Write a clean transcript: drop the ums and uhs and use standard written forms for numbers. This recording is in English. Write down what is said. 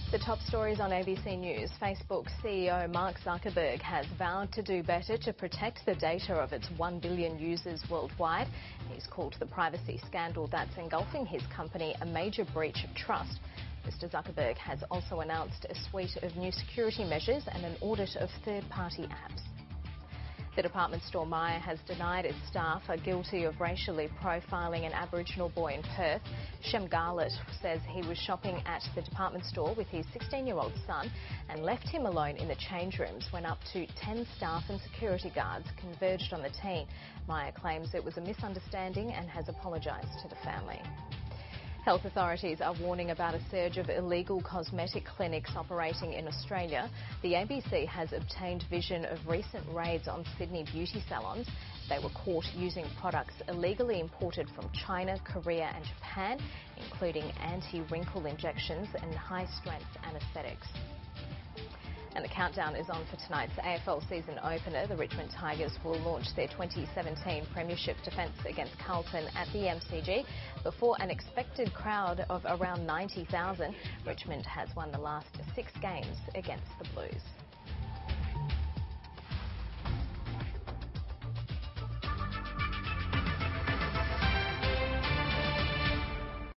The top stories on ABC News. Facebook CEO Mark Zuckerberg has vowed to do better to protect the data of its 1 billion users worldwide. He's called the privacy scandal that's engulfing his company a major breach of trust. Mr. Zuckerberg has also announced a suite of new security measures and an audit of third-party apps. The department store Myer has denied its staff are guilty of racially profiling an Aboriginal boy in Perth. Shem Garlett says he was shopping at the department store with his 16-year-old son and left him alone in the change rooms when up to 10 staff and security guards converged on the teen. Myer claims it was a misunderstanding and has apologised to the family. Health authorities are warning about a surge of illegal cosmetic clinics operating in Australia. The ABC has obtained vision of recent raids on Sydney beauty salons. They were caught using products illegally imported from China, Korea and Japan, including anti-wrinkle injections and high-strength anaesthetics. And the countdown is on for tonight's AFL season opener. The Richmond Tigers will launch their 2017 Premiership defence against Carlton at the MCG. Before an expected crowd of around 90,000, Richmond has won the last 6 games against the Blues.